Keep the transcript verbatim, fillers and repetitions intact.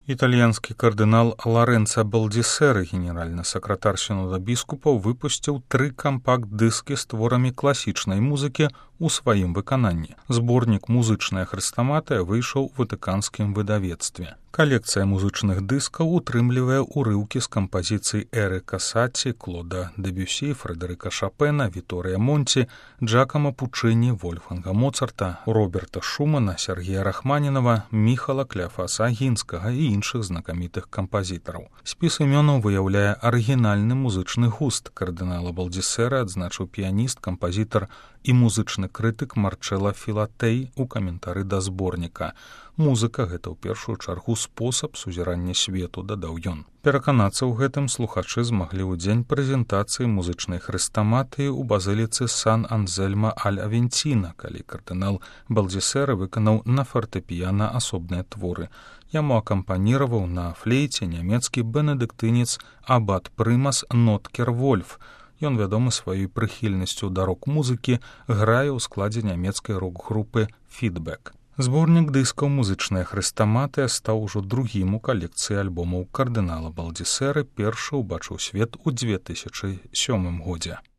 Італьянскі кардынал Лоренцо Балдісеры, генеральны сакратар сінода біскупаў, выпусціў тры кампакт-дыскі з творамі класічнай музыкі у сваім выкананні. Зборнік «Музычная хрэстаматыя» выйшаў у ватыканскім выдавецтве. Калекцыя музычных дыскаў утрымлівае ўрыўкі з кампазіцый Эрыка Саці, Клода Дэбюсі, Фрэдэрыка Шапена, Віторыя Монці, Джакама Пучыні, Вольфганга Моцарта, Роберта Шумана, Сергея Рахманінова, Міхала Кляфаса Гінскага і іншых знакамітых кампазітараў. Спіс імёнаў выяўляе арыгінальны музычны густ кардынала Балдісеры, адзначыў піяніст, кампазітар і музычны крытык Марчэла Філатэй у каментары да зборніка. Музыка — гэта ў першую чаргу спосаб сузірання свету, дадаў ён. Пераканацца ў гэтым слухачы змаглі ў дзень прэзентацыі музычнай хрэстаматыі ў базыліцы Сан-Анзельма-аль-Авенціна, калі кардынал Балдісеры выканаў на фартэпіяна асобныя творы. Яму акампаніраваў на флейце нямецкі бенедыктынец абат прымас Ноткер Вольф. Ён вядомы сваёй прыхільнасцю да рок-музыкі, грае ў складзе нямецкай рок-групы «Фідбэк». Зборнік дыскаў «Музычная хрэстаматыя» стаў ужо другім у калекцыі альбомаў кардынала Балдісеры, першы ўбачыў свет у дзве тысячы сёмым годзе.